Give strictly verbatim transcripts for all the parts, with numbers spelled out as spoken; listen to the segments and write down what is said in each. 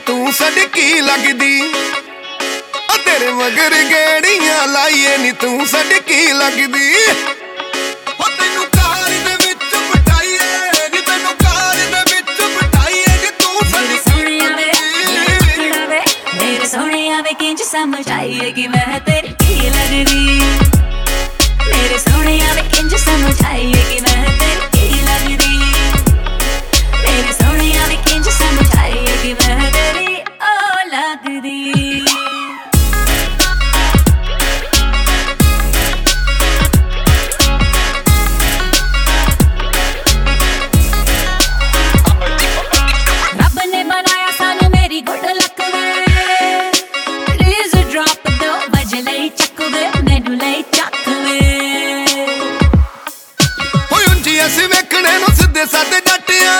ਤੂੰ ਸੜਕੀ ਲੱਗਦੀ। ਆ ਤੇਰੇ ਮਗਰ ਗੇੜੀਆਂ ਲਾਈਏ ਨੀ ਤੂੰ ਸੜਕੀ ਲੱਗਦੀ। ਹੋ ਤੈਨੂੰ ਕਾਰ ਦੇ ਵਿੱਚ ਬਿਠਾਈਏ ਨੀ ਤੈਨੂੰ ਕਾਰ ਦੇ ਵਿੱਚ ਬਿਠਾਈਏ ਨੀ ਤੂੰ ਸੜਕੀ ਲੱਗਦੀ। ਮੇਰੇ ਸੋਹਣਿਆ ਵੇ ਕਿੰਜ ਸਮਝ ਆਈਏ ਕਿ ਮੈਂ ਤੇਰੀ ਕੀ ਲੱਗਦੀ। ਮੇਰੇ ਸੋਹਣਿਆ ਵੇ ਕਿੰਜ ਸਮਝ ਆਈਏ ਕਿ ਮੈਂ ਤੇਰੀ ਕੀ ਲੱਗਦੀ। ਮੇਰੇ ਸੋਹਣਿਆ ਵੇ ਕਿੰਜ ਸਮਝ ਆਈਏ ਕਿ ਮੈਂ ਤੇਰੀ ਓ ਲੱਗਦੀ। ਰੱਬ ਨੇ ਬਣਾਇਆ ਸਾਨੂੰ ਮੇਰੀ ਗੁੱਡ ਲੱਕ ਵੇ। ਪਲੀਜ਼ ਡ੍ਰੌਪ ਦੋ ਵਜ ਲਈ ਚੱਕ ਵੇ ਮੈਨੂੰ ਲਈ ਚੱਕ ਵੇ। ਹੋਏ ਉਂਝੀ ਅਸੀਂ ਵੇਖਣੇ ਨੂੰ ਸਿੱਧੇ ਸਾਦੇ ਜੱਟਿਆਂ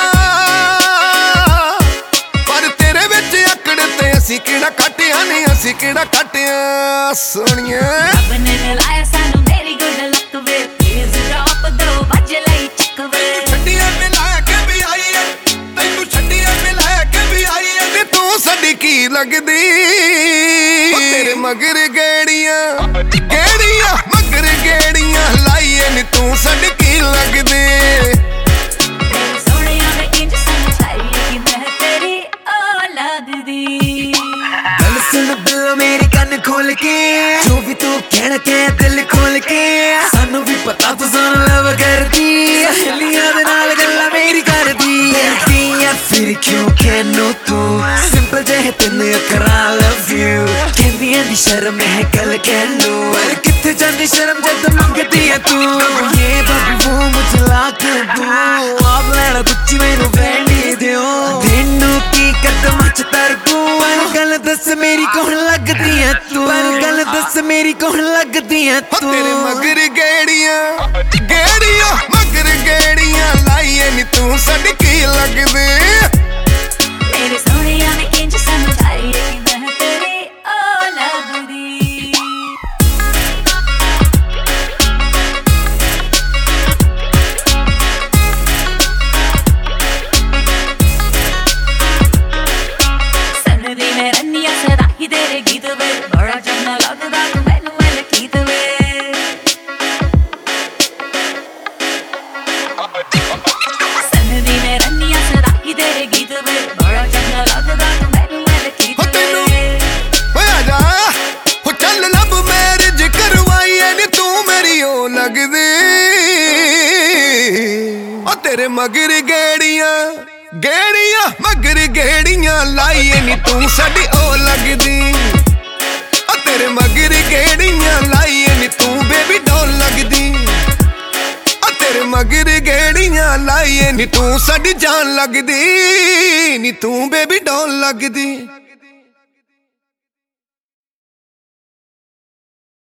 ਪਰ ਤੇਰੇ ਵਿੱਚ ਅਕੜ ਤੇ ਅਸੀਂ ਕਿਹੜਾ ਕੱਟਿਆ ਨੀ ਅਸੀਂ ਕਿਹੜਾ ਕੱਟਿਆ ਸੋਹਣੀਏ। ਰੱਬ ਨੇ ਲਾਇਆ ਸਾਨੂੰ ਮੇਰੀ ਗੁੱਡ ਲੱਕ ਵੇ। ਪਲੀਜ਼ ਡ੍ਰੌਪ ਦੋ ਵਜ ਲਈ ਚੱਕ ਵੇ। ਛੱਡੀਆਂ ਮਿਲਾ ਕੇ ਵੀ ਆਈਏ ਤੈਨੂੰ ਛੱਡੀਆਂ ਮਿਲਾ ਕੇ ਵੀ ਆਈਏ ਨੀ ਤੂੰ ਸਾਡੀ ਕੀ ਲੱਗਦੀ। ਉਹ ਤੇਰੇ ਮਗਰ ਗੇੜੀਆਂ ਗੇੜੀਆਂ ਮਗਰ ਗੇੜੀਆਂ ਲਾਈਏ ਨੀ ਤੂੰ ਸਾਡੀ ਕੀ ਲੱਗਦੀ। ਮੇਰੇ ਸੋਹਣਿਆ ਵੇ ਕਿੰਜ ਸਮਝ ਆਈਏ ਕਿ ਮੈਂ ਤੇਰੀ ਓ ਲੱਗਦੀ। ਗੱਲ ਸੁਣ ਬਿੱਲੋ ਮੇਰੀ ਕੰਨ ਖੋਲ ਕੇ ਜੋ ਵੀ ਤੂੰ ਕਹਿਣਾ ਕਹਿ ਦਿਲ ਖੋਲ ਕੇ। ਸਾਨੂੰ ਵੀ ਪਤਾ ਤੂੰ ਸਾਨੂੰ ਲਵ ਕਰਦੀ। ਸਹੇਲੀਆਂ ਦੇ ਨਾਲ ਗੱਲਾਂ ਮੇਰੀ ਕਰਦੀ। ਕਰਦੀ ਆ ਫਿਰ ਕਿਉਂ ਕਹਿਨੋ ਤੂੰ ਸਿੰਪਲ ਜਿਹੇ ਤੈਨੂੰ ਕਰਾਂ ਲਵ ਯੂ। ਕਹਿੰਦੀਆਂ ਦੀ ਸ਼ਰਮ ਹੈ ਗੱਲ ਕਹਿ ਲੋ ਪਰ ਕਿੱਥੇ ਜਾਂਦੀ ਸ਼ਰਮ ਜਦ ਮੰਗਦੀ ਆ ਤੂੰ। ਇਹ ਬਾਬੂ ਉਹ ਮੁਝ ਲਾ ਕੇ ਦੂ ਆਪ ਲੈਣਾ ਗੁੱਚੀ ਮੈਨੂੰ ਵੈਂਡੀ ਦਿਓ। ਤੈਨੂੰ ਕੀ ਕਦਮ ਚ ਤਰਕੂ ਪਰ ਗੱਲ ਦੱਸ ਮੇਰੀ ਕੌਣ ਲੱਗਦੀ ਆ ਤੂੰ। ਪਰ ਗੱਲ ਦੱਸ ਮੇਰੀ ਕੌਣ ਲੱਗਦੀ ਆ ਤੂੰ। ਤੇਰੇ ਮਗਰ ਗੇੜੀਆਂ ਗੇੜੀਆਂ ਮਗਰ ਗੇੜੀਆਂ ਲਾਈਏ ਨੀ ਤੂੰ ਸਾਡੀ ਕੀ ਲੱਗਦੀ। ਮੇਰੇ ਸੋਹਣਿਆ ਵੇ ਕਿੰਜ ਸਮਝ ਆਈਏ ਕਿ ਮੈਂ ਤੇਰੀ ਓ ਲੱਗਦੀ। ਸੰਨਦੀ ਮੈਂ ਰੰਨੀਆਂ ਸਦਾ ਹੀ ਤੇਰੇ ਗੀਤ ਵੇ। ਬੜਾ ਚੰਗਾ ਲੱਗਦਾ ਤੂੰ ਮੈਨੂੰ ਮਿਲ ਗੀਤ ਵੇ। ਸੰਨਦੀ ਮੈਂ ਰੰਨੀਆਂ ਸਦਾ ਹੀ ਤੇਰੇ ਗੀਤ ਵੇ। ਬੜਾ ਚੰਗਾ ਲੱਗਦਾ ਤੂੰ ਮੈਨੂੰ ਮਿਲ ਗੀਤ ਹੋ ਤੈਨੂੰ ਵੇ। ਓਏ ਆ ਜਾ ਹੋ ਚੱਲ ਲੱਭ ਮੈਰਿਜ ਕਰਵਾਈਏ ਨੀ ਤੂੰ ਮੇਰੀ ਓ ਲੱਗਦੀ। ਓ ਤੇਰੇ ਮਗਰ ਗੇੜੀਆਂ ਗੇੜੀਆਂ ਮਗਰ ਗੇੜੀਆਂ ਲਾਈਏ ਨੀ ਤੂੰ ਸਾਡੀ ਓ ਲੱਗਦੀ। ਓ ਤੇਰੇ ਮਗਰ ਗੇੜੀਆਂ ਲਾਈਏ ਨੀ ਤੂੰ ਬੇਬੀ ਡੋਲ ਲੱਗਦੀ। ਓ ਤੇਰੇ ਮਗਰ ਗੇੜੀਆਂ ਲਾਈਏ ਨੀ ਤੂੰ ਸਾਡੀ ਜਾਨ ਲੱਗਦੀ ਨੀ ਤੂੰ ਬੇਬੀ ਡੋਲ ਲੱਗਦੀ।